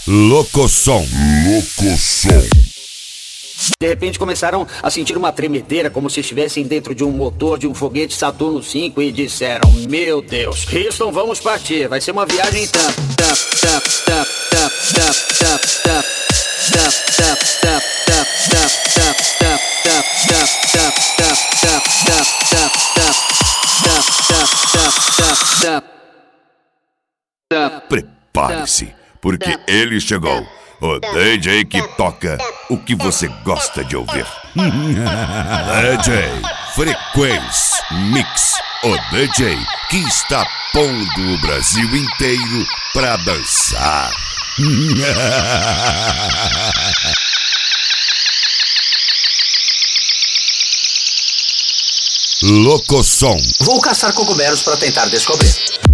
Locosom. De repente começaram a sentir uma tremedeira, como se estivessem dentro de um motor de um foguete Saturno V, e disseram: meu Deus, Houston, vamos partir, vai ser uma viagem Prepare-se, porque ele chegou. O DJ que toca o que você gosta de ouvir. DJ Frequência Mix. O DJ que está pondo o Brasil inteiro pra dançar. Locosom. Vou caçar cogumelos para tentar descobrir.